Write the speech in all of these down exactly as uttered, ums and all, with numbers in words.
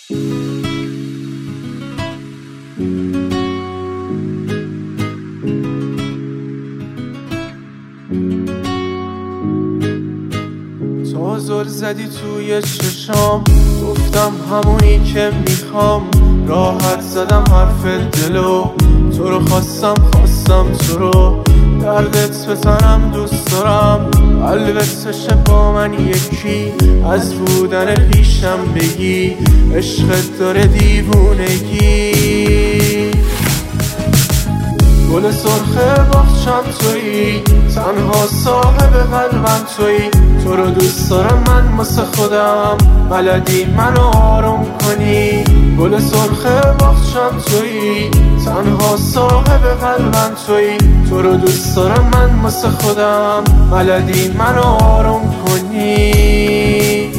تو زل زدی توی چشام، گفتم همونی که میخوام. راحت زدم حرف دلو، تو رو خواستم خواستم تو رو. دردت به تنم دوست دارم، قلبت شه با من یکی. از بودن پیشم بگی عشقت داره دیوونگی. گل سرخ باغچم تویی، تنها صاحب قلبم تویی. تو رو دوست دارم من واسه خودم، بلدی منو آروم کنی. گل سرخ باغچم تویی، تنها صاحب قلبم تویی. تو رو دوست دارم من واسه خودم، بلدی منو آروم کنی.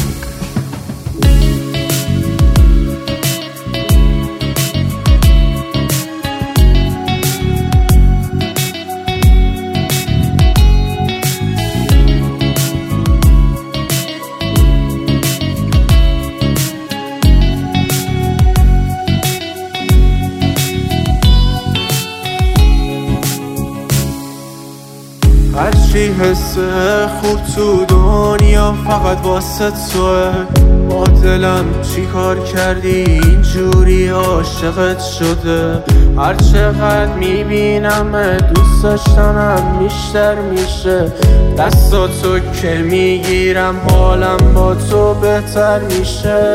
هرچی حسه خوب تو دنیا فقط واسه توه. با دلم چی کار کردی اینجوری عاشقت شده؟ هر چقدر میبینم دوست داشتنم بیشتر میشه. دستاتو که میگیرم حالم با تو بهتر میشه.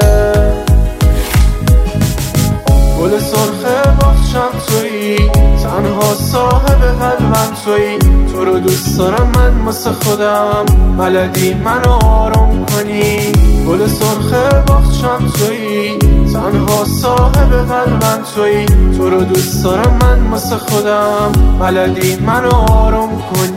گل سرخ باغچم تویی، تنها صاحب قلبم تویی. تو رو دوست دارم من واسه خودم، بلدی منو آروم کنی. گل سرخ باغچم تویی، تنها صاحب قلبم تویی. تو رو دوست دارم من واسه خودم، بلدی منو آروم کنی.